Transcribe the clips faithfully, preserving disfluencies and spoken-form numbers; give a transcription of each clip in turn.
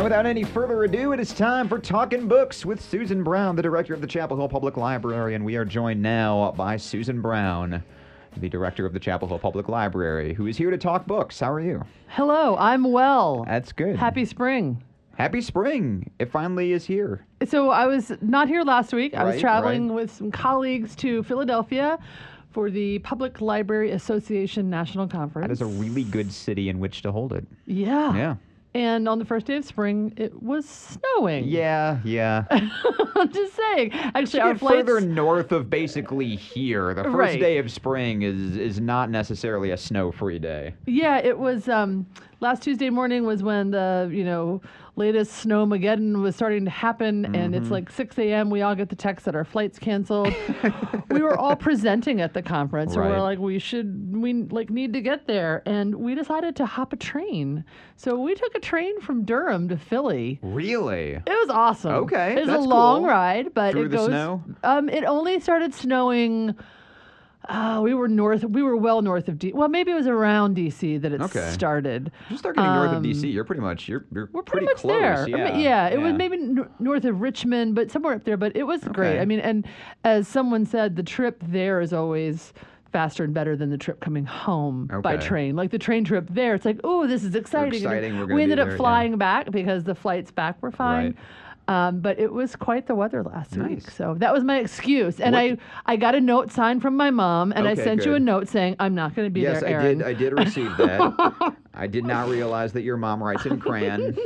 without any further ado, it is time for Talking Books with Susan Brown, the director of the Chapel Hill Public Library, and we are joined now by Susan Brown, the director of the Chapel Hill Public Library, who is here to talk books. How are you? Hello, I'm well. That's good. Happy spring. Happy spring. It finally is here. So I was not here last week. I was Right, traveling right. with some colleagues to Philadelphia for the Public Library Association National Conference. That is a really good city in which to hold it. Yeah. Yeah. And on the first day of spring, it was snowing. Yeah, yeah. I'm just saying. Actually, our Get flights... further north of basically here. The first Right. day of spring is is not necessarily a snow-free day. Yeah, it was, um, last Tuesday morning was when the, you know, latest snowmageddon was starting to happen, and it's like six a.m. We all get the text that our flight's canceled. We were all presenting at the conference, so Right. we're like, we should, we like need to get there, and we decided to hop a train. So we took a train from Durham to Philly. Really? It was awesome. Okay, it was that's a long cool. ride, but Through it the goes. snow? Um, it only started snowing. Uh, we were north. We were well north of D. Well, maybe it was around D C that it Okay. started. You start getting north of D C, Um, you're pretty much you're you're We're pretty, much close. there. I Yeah, mean, yeah, it was maybe n- north of Richmond, but somewhere up there. But it was great. Okay. I mean, and as someone said, the trip there is always faster and better than the trip coming home by Okay. train. Like the train trip there, it's like, oh, this is exciting. And exciting, we're gonna we be ended there, up yeah. flying back because the flights back were fine. Right. Um, but it was quite the weather last week. Nice. So that was my excuse. And What- I, I got a note signed from my mom, and I Okay, sent you a good. note saying, I'm not going to be Yes, there, I Erin. did. I did receive that. I did not realize that your mom writes in crayon.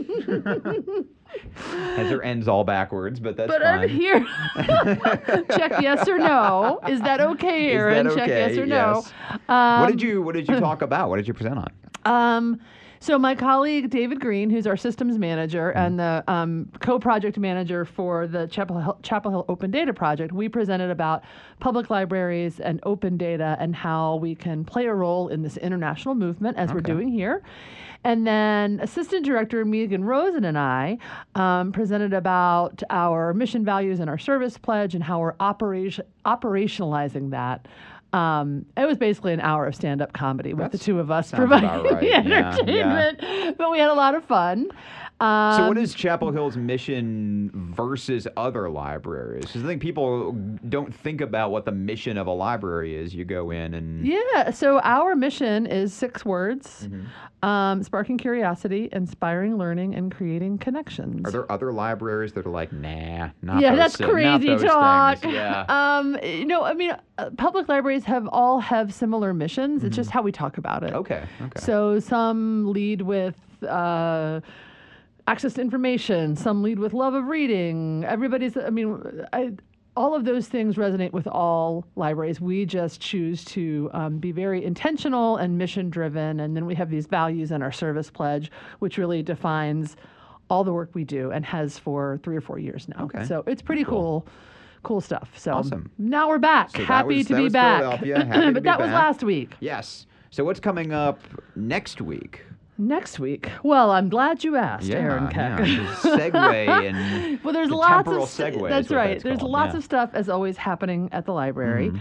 Has her ends all backwards, but that's But fine. I'm here. Check yes or no. Is that okay, Is that Erin? Check okay? yes or Yes. no. Um, What did you What did you talk about? What did you present on? Um, so my colleague David Green, who's our systems manager Mm-hmm. and the um, co-project manager for the Chapel Hill, Chapel Hill Open Data Project, we presented about public libraries and open data and how we can play a role in this international movement as we're Okay. doing here. And then Assistant Director Megan Rosen and I um, presented about our mission values and our service pledge and how we're operation, operationalizing that. Um, it was basically an hour of stand-up comedy with the That's- two of us sounds about providing right. the Yeah, yeah. entertainment, but we had a lot of fun. Um, So, what is Chapel Hill's mission versus other libraries? Because I think people don't think about what the mission of a library is. You go in and Yeah, so our mission is six words: Mm-hmm. um, sparking curiosity, inspiring learning, and creating connections. Are there other libraries that are like, nah, not yeah, those that's thi- not crazy those talk. things. Yeah. Um, you know, I mean, uh, public libraries have all have similar missions. It's just how we talk about it. Mm-hmm. Okay. Okay. So some lead with uh, access to information. Some lead with love of reading. Everybody's. I mean, I, all of those things resonate with all libraries. We just choose to um, be very intentional and mission driven, and then we have these values in our service pledge, which really defines all the work we do and has for three or four years now. Okay. So it's pretty Cool. cool. Cool stuff. So Awesome. now we're back. So that Happy was- to that be was back. Philadelphia. Happy to but be that was back. last week. Yes. So what's coming up next week? Next week. Well, I'm glad you asked, Yeah, Aaron Keck. yeah. Just segue and Well, there's the lots temporal of st- segue is that's what right. that's There's called, lots yeah. Mm-hmm. of stuff as always happening at the library.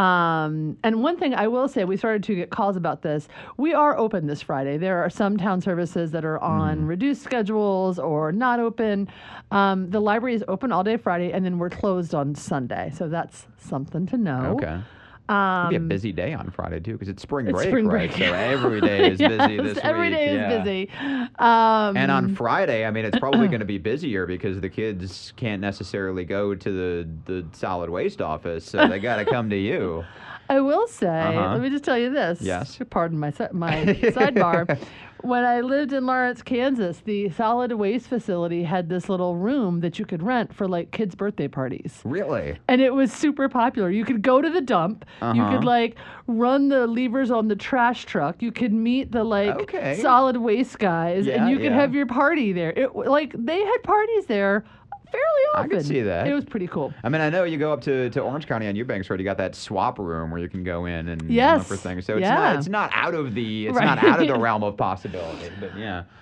Um, and one thing I will say, we started to get calls about this. We are open this Friday. There are some town services that are on Mm-hmm. reduced schedules or not open. Um, the library is open all day Friday, and then we're closed on Sunday. So that's something to know. Okay. Um, It'll be a busy day on Friday too, because it's spring it's break, spring right? break. So every day is busy Yes, this week. every day yeah. is busy. Um, And on Friday, I mean, it's probably going to be busier because the kids can't necessarily go to the, the solid waste office, so they got to come to you. I will say, Uh-huh. let me just tell you this. Yes. Pardon my si- my sidebar. When I lived in Lawrence, Kansas, the solid waste facility had this little room that you could rent for like kids' birthday parties. Really? And it was super popular. You could go to the dump. You Uh-huh. could like run the levers on the trash truck. You could meet the like Okay. solid waste guys, Yeah, and you could yeah. have your party there. It like they had parties there fairly I often. could see that. It was pretty cool. I mean, I know you go up to, to Orange County on Eubanks Road, you got that swap room where you can go in and Yes. look for things. So it's Yeah. not it's not out of the it's Right. not out of the realm of possibility. But yeah.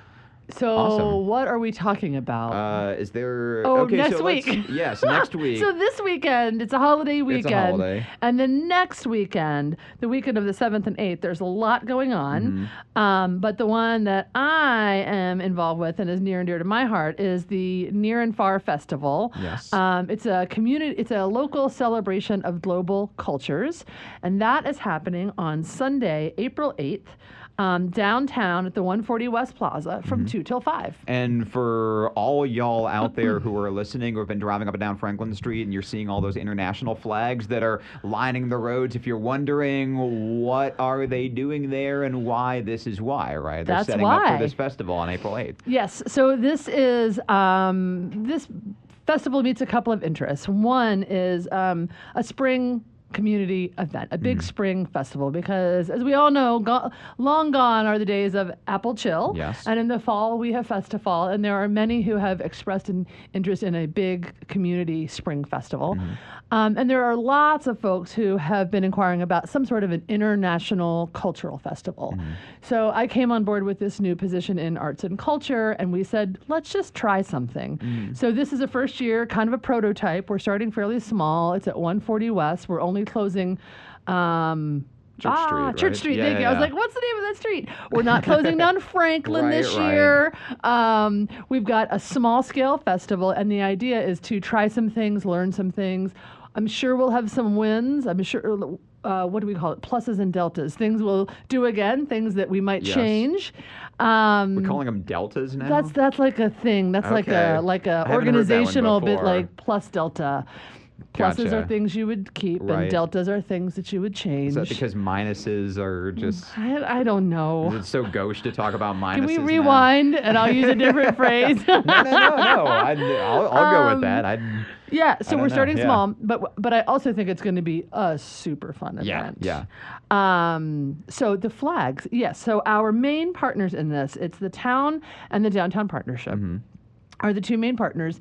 So Awesome. what are we talking about? Uh, is there? Oh, okay, next so let's- week. Yes, next week. So this weekend, it's a holiday weekend. holiday. And then next weekend, the weekend of the seventh and eighth, there's a lot going on. Mm-hmm. Um, but the one that I am involved with and is near and dear to my heart is the Near and Far Festival. Yes. Um, it's a community, it's a local celebration of global cultures. And that is happening on Sunday, April eighth. Um, downtown at the one forty West Plaza from two till five. And for all y'all out there who are listening or have been driving up and down Franklin Street and you're seeing all those international flags that are lining the roads, if you're wondering what are they doing there and why, this is why, right? They're That's setting up why. for this festival on April eighth. Yes. So this is um, this festival meets a couple of interests. One is um, a spring community event, a big spring festival, because as we all know, go- long gone are the days of Apple Chill. Yes. And in the fall, we have Festival, and there are many who have expressed an interest in a big community spring festival. Um, and there are lots of folks who have been inquiring about some sort of an international cultural festival. So I came on board with this new position in arts and culture, and we said, let's just try something. So this is a first year, kind of a prototype. We're starting fairly small. It's at one forty West. We're only closing um, Church ah, Street, Church right? Street. Yeah, Thank you. yeah, I was yeah. like, what's the name of that street? We're not closing down Franklin Right, this right. year. Um, we've got a small scale festival, and the idea is to try some things, learn some things. I'm sure we'll have some wins. I'm sure. Uh, what do we call it? Pluses and deltas. Things we'll do again. Things that we might Yes. change. Um, We're calling them deltas now? that's that's like a thing. That's like Okay. a like a I haven't heard that one organizational bit, before. like plus delta. Pluses Gotcha. are things you would keep, Right. and deltas are things that you would change. Is that because minuses are just... I, I don't know. It's so gauche to talk about minuses Can we now? rewind and I'll use a different phrase? No, no, no, no. I'd, I'll, I'll go Um, with that. I'd, Yeah, so don't we're know, starting yeah. small, but but I also think it's going to be a super fun Yeah, event. yeah. Um, so the flags, yes. So our main partners in this, it's the town and the downtown partnership. Mm-hmm. Are the two main partners,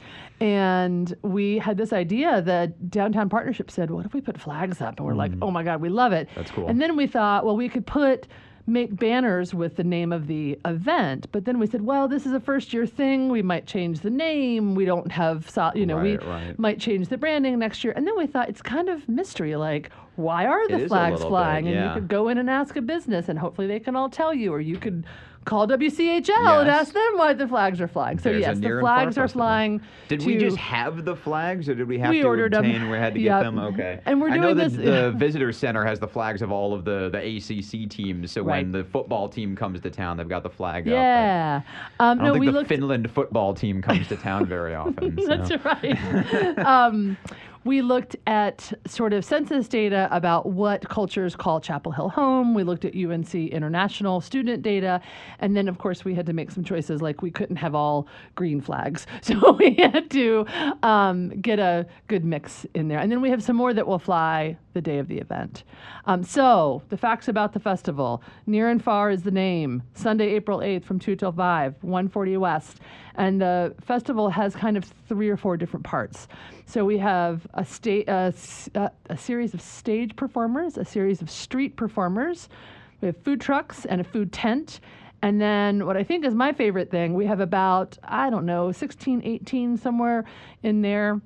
and we had this idea that downtown partnership said, what if we put flags up? And we're like, oh my god, we love it. Mm. That's cool. And then we thought, well, we could put make banners with the name of the event, but then we said, well, this is a first year thing, we might change the name, we don't have so- you know we Right, right. might change the branding next year. And then we thought, it's kind of mystery, like, why are It is the a flags little bit, flying? And yeah. you could go in and ask a business, and hopefully they can all tell you, or you could call W C H L and Yes. ask them why the flags are flying. So There's a yes, near the and far flags are festival. flying. Did to, we just have the flags, or did we have We to ordered 'em. obtain? We had to get Yep. them. Okay. And we're I know doing that this- the visitor center has the flags of all of the the A C C teams. So when Right. the football team comes to town, they've got the flag up. Yeah. but Um, I no, don't think we the looked. Finland football team comes to town very often. so. That's right. um, we looked at sort of census data about what cultures call Chapel Hill home. We looked at U N C international student data. And then, of course, we had to make some choices, like we couldn't have all green flags. So we had to um, get a good mix in there. And then we have some more that will fly the day of the event. Um, so the facts about the festival. Near and Far is the name. Sunday, April eighth from two till five, one forty West. And the festival has kind of three or four different parts. So we have a, sta- a, s- a- a series of stage performers, a series of street performers. We have food trucks and a food tent. And then what I think is my favorite thing, we have about, I don't know, sixteen, eighteen, somewhere in there,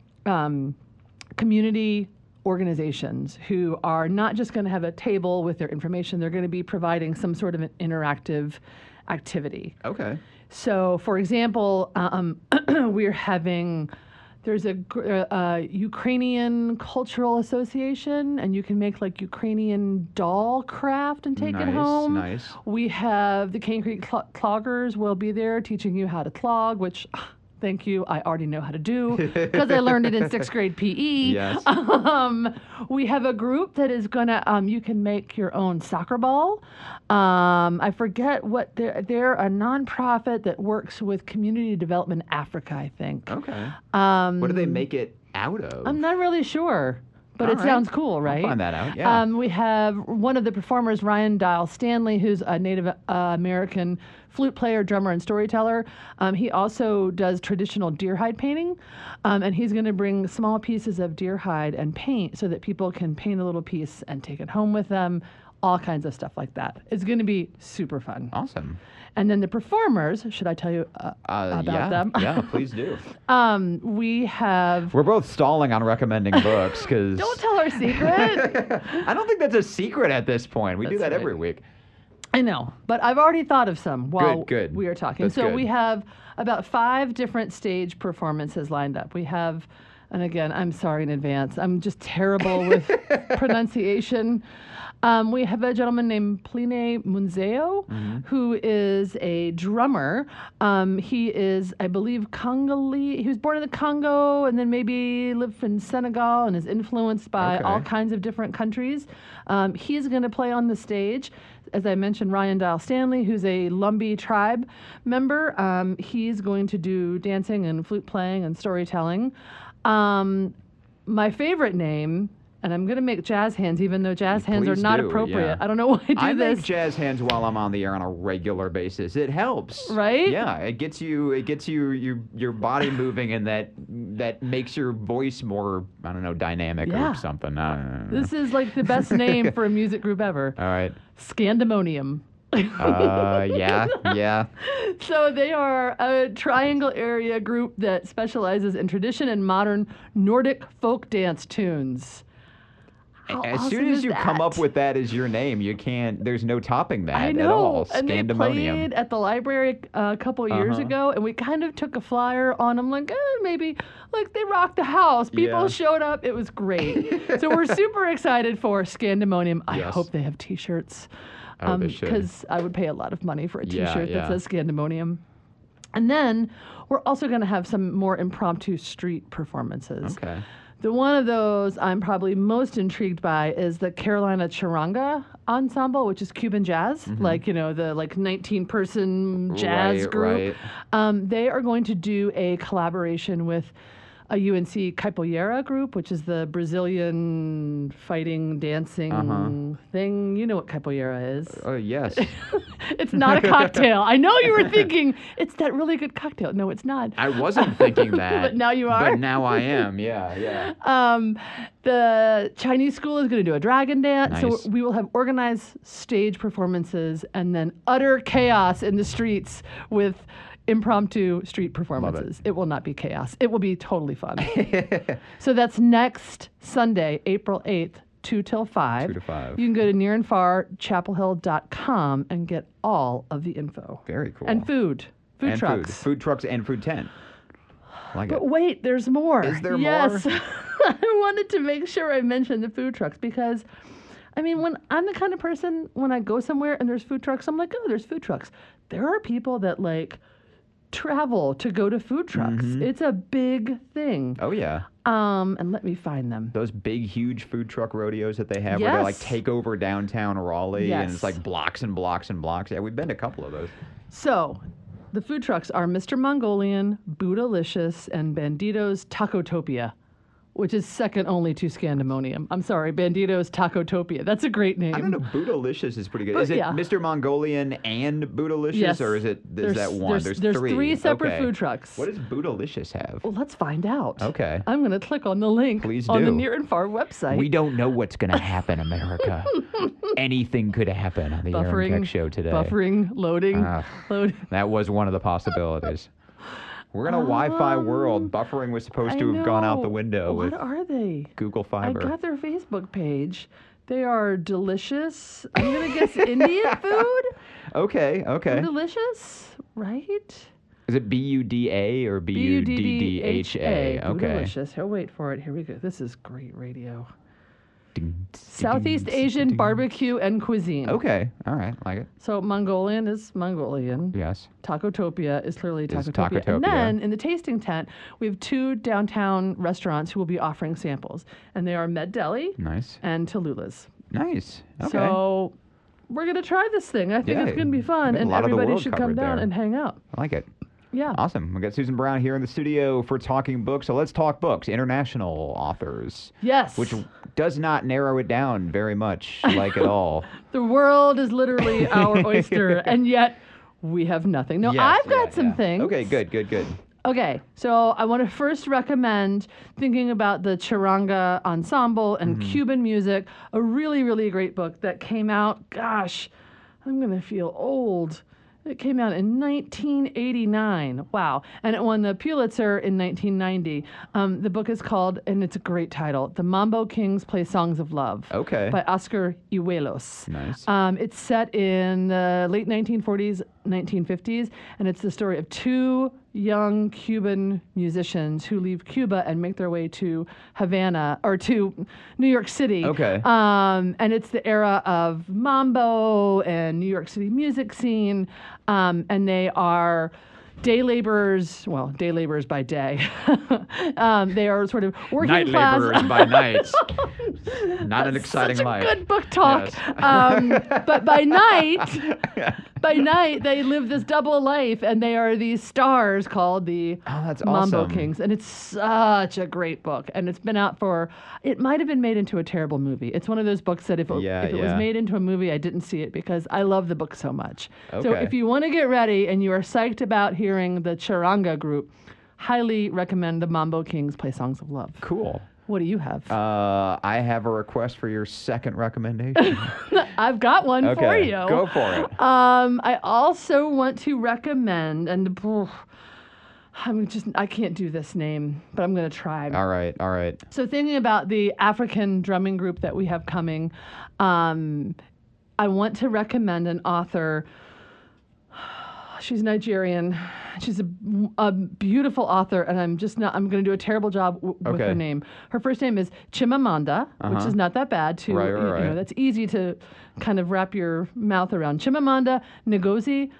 um, community organizations who are not just going to have a table with their information, they're going to be providing some sort of an interactive activity. Okay. So, for example, um, we're having, there's a gr- uh, uh, Ukrainian Cultural Association, and you can make like Ukrainian doll craft and take Nice, it home. nice. We have the Cane Creek Cl- Cloggers will be there teaching you how to clog, which, thank you, I already know how to do because I learned it in sixth grade P E. Yes. Um, we have a group that is gonna, um, you can make your own soccer ball. Um, I forget what they're, they're a nonprofit that works with Community Development Africa, I think. Okay. Um, What do they make it out of? I'm not really sure, but All it right. sounds cool, right? I'll find that out. Yeah. Um, we have one of the performers, Ryan Dial Stanley, who's a Native uh, American flute player, drummer, and storyteller. Um, he also does traditional deer hide painting, um, and he's going to bring small pieces of deer hide and paint so that people can paint a little piece and take it home with them. all kinds of stuff like that. It's going to be super fun. Awesome. And then the performers, should I tell you uh, Uh, about yeah, them? yeah, please do. um, we have. We're both stalling on recommending books because Don't tell our secret. I don't think that's a secret at this point. We do That's that right. every week. I know, but I've already thought of some while Good, good. we are talking. That's so good. we have about five different stage performances lined up. We have, and again, I'm sorry in advance. I'm just terrible with pronunciation. Um, we have a gentleman named Pline Munzeo, Mm-hmm. who is a drummer. Um, he is, I believe, Congolese. He was born in the Congo and then maybe lived in Senegal and is influenced by Okay. all kinds of different countries. Um, he's going to play on the stage. As I mentioned, Ryan Dial Stanley, who's a Lumbee tribe member, um, he's going to do dancing and flute playing and storytelling. Um, my favorite name, and I'm going to make jazz hands, even though jazz hands are Please not do, appropriate. yeah. I don't know why I do I this. make jazz hands while I'm on the air on a regular basis. It helps, Right? Yeah, it gets you. It gets you your your body moving, and that that makes your voice more. I don't know, dynamic Yeah. or something. I don't know. This is like the best name for a music group ever. All right. Scandemonium. Uh, yeah, yeah. So they are a triangle area group that specializes in tradition and modern Nordic folk dance tunes. How As awesome soon as is you come up that? with that as your name, you can't. There's no topping that I at know, all. and they Scandemonium. played at the library uh, a couple of years Uh-huh. ago, and we kind of took a flyer on them, like eh, maybe, like they rocked the house. People Yeah. showed up. It was great. So we're super excited for Scandemonium. I Yes. hope they have T-shirts. Oh, they should. Because I would pay a lot of money for a Yeah, T-shirt yeah. that says Scandemonium. And then we're also going to have some more impromptu street performances. Okay. The one of those I'm probably most intrigued by is the Carolina Charanga Ensemble, which is Cuban jazz, like, you know, the like nineteen person jazz Right, group. right. Um, they are going to do a collaboration with a U N C Capoeira group, which is the Brazilian fighting dancing Uh-huh. thing. You know what Capoeira is. Oh yes. It's not a cocktail. I know you were thinking, it's that really good cocktail. No, it's not. I wasn't thinking that. But now you are? But now I am. Yeah, yeah. Um, the Chinese school is going to do a dragon dance. Nice. So we will have organized stage performances and then utter chaos in the streets with impromptu street performances. It. will not be chaos. It will be totally fun. So that's next Sunday, April eighth, two till five. Two to five. You can go to near and far chapel hill dot com and get all of the info. Very cool. And food. Food and trucks. food, food trucks, and food tent. Like it. But wait, there's more. Is there yes. more? I wanted to make sure I mentioned the food trucks because, I mean, when I'm the kind of person, when I go somewhere and there's food trucks, I'm like, oh, there's food trucks. There are people that like travel to go to food trucks. It's a big thing. Oh yeah. Um, and let me find them. Those big, huge food truck rodeos that they have, where they like Yes. take over downtown Raleigh, and Yes. it's like blocks and blocks and blocks. Yeah, we've been to a couple of those. So, the food trucks are Mister Mongolian, Buddhalicious, and Bandito's Tacotopia, which is second only to Scandemonium. I'm sorry, Bandito's Tacotopia. That's a great name. I don't know. Buddhalicious is pretty good. But is it yeah. Mister Mongolian and Buddhalicious, Yes. or is it is There's- that one? there's- there's three separate Okay. food trucks. What does Buddhalicious have? Well, let's find out. Okay. I'm going to click on the link Please on the do. Near and Far website. We don't know what's going to happen, America. Anything could happen on the Aaron buffering, Keck Show today. buffering, loading, Ah. loading. That was one of the possibilities. We're in a Wi-Fi world. Buffering was supposed I to have gone out the know. window What with are they? Google I Fiber. got their Facebook page. They are delicious. I'm going to guess Indian food. Okay, okay. Delicious, right? Is it B U D A or B U D D H A? Okay. Delicious. Here, wait for it. Here we go. This is great radio. Ding, Southeast ding, Asian ding. barbecue and cuisine. Okay, all right, like it. So Mongolian is Mongolian. Yes. Tacotopia is clearly Is Tacotopia. Tacotopia. And then in the tasting tent, we have two downtown restaurants who will be offering samples. And they are Med Deli Nice. and Tallulah's. Nice. Okay. So we're going to try this thing. I think Yeah, it's going to be fun. got a And lot of the everybody world should come covered down there. and hang out. I like it. Yeah. Awesome. We got Susan Brown here in the studio for Talking Books. So let's talk books. International authors. Yes. Which does not narrow it down very much, like at all. The world is literally our oyster, and yet we have nothing. No, Yes, I've got yeah, some yeah. things. Okay, good, good, good. Okay, so I want to first recommend thinking about the Charanga Ensemble and Mm-hmm. Cuban music, a really, really great book that came out, gosh, I'm going to feel old. It came out in nineteen eighty-nine. Wow. And it won the Pulitzer in nineteen ninety. Um, the book is called, and it's a great title, The Mambo Kings Play Songs of Love. Okay. By Oscar Iwelos. Nice. Um, it's set in the late nineteen forties, nineteen fifties, and it's the story of two young Cuban musicians who leave Cuba and make their way to Havana, or to New York City. Okay. Um, and it's the era of mambo and New York City music scene, um, and they are day laborers, well, day laborers by day. um, they are sort of working Night class. laborers by night. Not an That's exciting such a life. good book talk. Yes. um, but by night, by night they live this double life, and they are these stars called the Oh, that's Mambo awesome. Kings, and it's such a great book. And it's been out for. It might have been made into a terrible movie. It's one of those books that if it, Yeah, if it was yeah. made into a movie, I didn't see it because I love the book so much. So Okay. if you want to get ready and you are psyched about hearing the Charanga group, highly recommend the Mambo Kings Play Songs of Love. Cool. What do you have? Uh, I have a request for your second recommendation. I've got one okay. for you. Go for it. Um, I also want to recommend, and oof, I'm just, I can't do this name, but I'm going to try. All right. All right. So thinking about the African drumming group that we have coming, um, I want to recommend an author. She's Nigerian. She's a, a beautiful author, and I'm just not, I'm going to do a terrible job w- with Okay. her name. Her first name is Chimamanda, which Uh-huh. is not that bad to, Right, right, you, you know, right. that's easy to kind of wrap your mouth around. Chimamanda Ngozi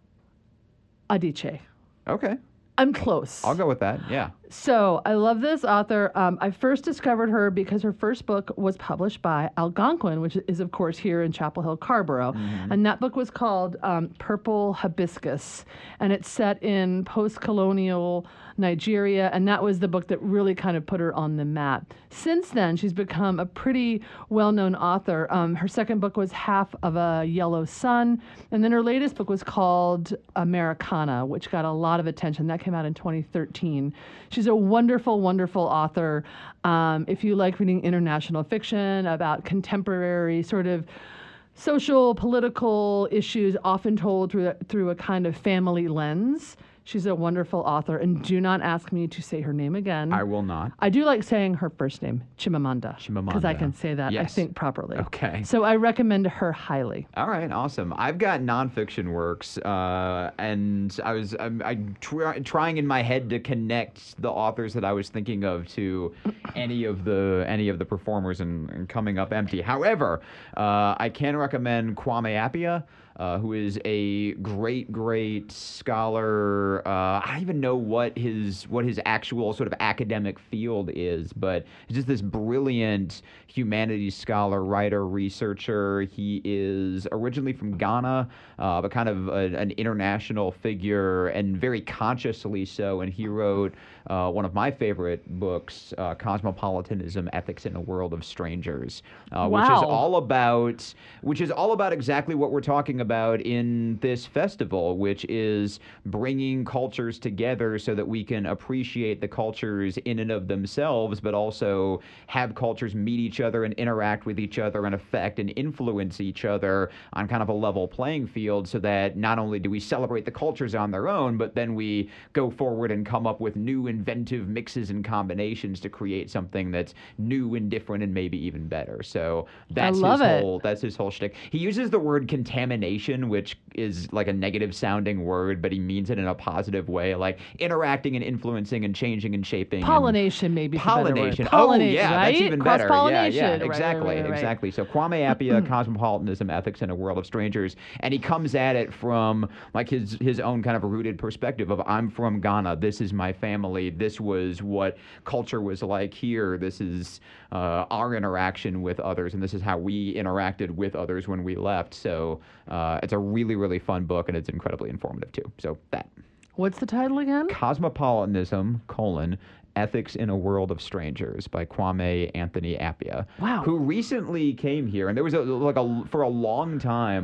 Adichie. Okay. I'm close. I'll go with that. Yeah. So I love this author. Um, I first discovered her because her first book was published by Algonquin, which is, of course, here in Chapel Hill, Carrboro. And that book was called um, Purple Hibiscus. And it's set in post-colonial Nigeria. And that was the book that really kind of put her on the map. Since then, she's become a pretty well-known author. Um, her second book was Half of a Yellow Sun. And then her latest book was called Americana, which got a lot of attention. That came out in twenty thirteen. She's a wonderful, wonderful author. Um, if you like reading international fiction about contemporary sort of social, political issues, often told through a, through a kind of family lens, she's a wonderful author. And do not ask me to say her name again. I will not. I do like saying her first name, Chimamanda. Because I Chimamanda. can say that, I Yes. think, properly. Okay. So I recommend her highly. All right, awesome. I've got nonfiction works, uh, and I was I'm, I'm try, trying in my head to connect the authors that I was thinking of to any of the any of the performers and, and coming up empty. However, uh, I can recommend Kwame Appiah. Uh, who is a great, great scholar. Uh, I don't even know what his what his actual sort of academic field is, but he's just this brilliant humanities scholar, writer, researcher. He is originally from Ghana, uh, but kind of a, an international figure, and very consciously so. And he wrote uh, one of my favorite books, uh, Cosmopolitanism: Ethics in a World of Strangers, uh, which is Wow. all about which is all about exactly what we're talking about in this festival, which is bringing cultures together so that we can appreciate the cultures in and of themselves, but also have cultures meet each other and interact with each other and affect and influence each other on kind of a level playing field, so that not only do we celebrate the cultures on their own, but then we go forward and come up with new inventive mixes and combinations to create something that's new and different and maybe even better. So that's love his it. whole that's his whole shtick. He uses the word contamination, which is like a negative sounding word, but he means it in a positive way, like interacting and influencing and changing and shaping. and- Pollination, maybe. is a better word. Pollination. Pollinate, Oh, yeah, right? that's even better. Yeah, Cross-pollination. yeah, Right, right, exactly, right, right. exactly. So Kwame Appiah, Cosmopolitanism, Ethics in a World of Strangers, and he comes at it from like his his own kind of rooted perspective of, I'm from Ghana. This is my family. This was what culture was like here. This is uh, our interaction with others, and this is how we interacted with others when we left. So uh, it's a really, really fun book, and it's incredibly informative too. So that. What's the title again? Cosmopolitanism, colon, Ethics in a World of Strangers by Kwame Anthony Appiah. Wow. Who recently came here, and there was a, like a, for a long time,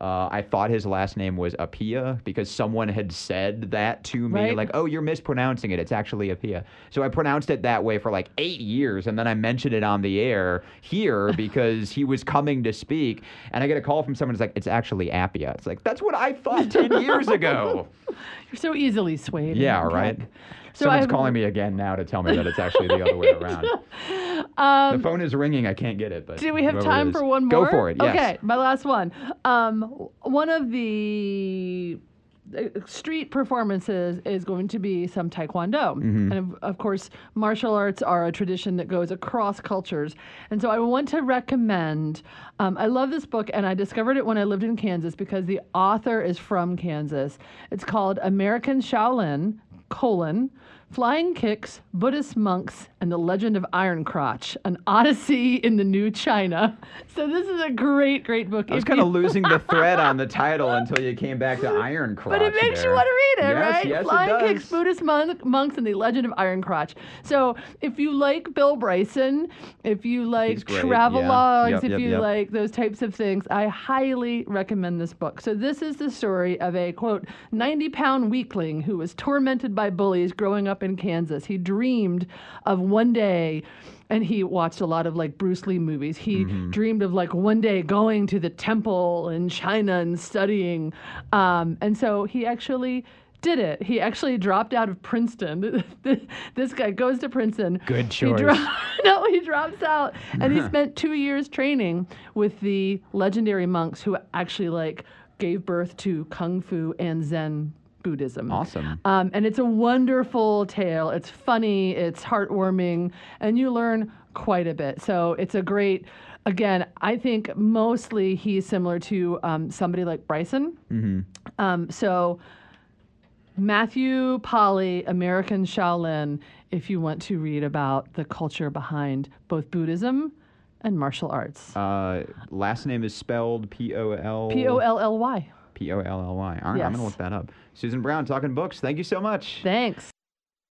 Uh, I thought his last name was Appiah because someone had said that to me, Right. like, "Oh, you're mispronouncing it. It's actually Appiah." So I pronounced it that way for like eight years, and then I mentioned it on the air here because he was coming to speak, and I get a call from someone who's like, "It's actually Appiah." It's like, that's what I thought ten years ago. You're so easily swayed. Yeah, Okay. right. So Someone's I've- calling me again now to tell me that it's actually the other way around. Um, The phone is ringing. I can't get it. But Do we have whoever it time is. for one more? Go for it. Yes. Okay, my last one. Um, one of the uh, street performances is going to be some taekwondo. Mm-hmm. And of, of course, martial arts are a tradition that goes across cultures. And so I want to recommend, um, I love this book, and I discovered it when I lived in Kansas because the author is from Kansas. It's called American Shaolin, colon, Flying Kicks, Buddhist Monks, and the Legend of Iron Crotch, an Odyssey in the New China. So this is a great, great book. I was If kind of you- losing the thread on the title until you came back to Iron Crotch. But it makes there. you want to read it, Yes, right? Yes, Flying it does. Kicks, Buddhist monk, Monks, and the Legend of Iron Crotch. So if you like Bill Bryson, if you like He's great, travelogues, yeah. Yep, if yep, you yep. like those types of things, I highly recommend this book. So this is the story of a, quote, ninety-pound weakling who was tormented by bullies growing up in Kansas. He dreamed of one day, and he watched a lot of like Bruce Lee movies. He Mm-hmm. dreamed of like one day going to the temple in China and studying. Um, and so he actually did it. He actually dropped out of Princeton. This guy goes to Princeton. Good He choice. dro- no, he drops out, and he spent two years training with the legendary monks who actually like gave birth to Kung Fu and Zen Buddhism. Awesome. Um, and it's a wonderful tale. It's funny, it's heartwarming, and you learn quite a bit. So it's a great, again, I think mostly he's similar to um, somebody like Bryson. Mm-hmm. Um, so Matthew Polly, American Shaolin, if you want to read about the culture behind both Buddhism and martial arts. Uh, last name is spelled P O L P O L L Y. P O L L Y. All right, I'm Yes. going to look that up. Susan Brown, Talking Books. Thank you so much. Thanks.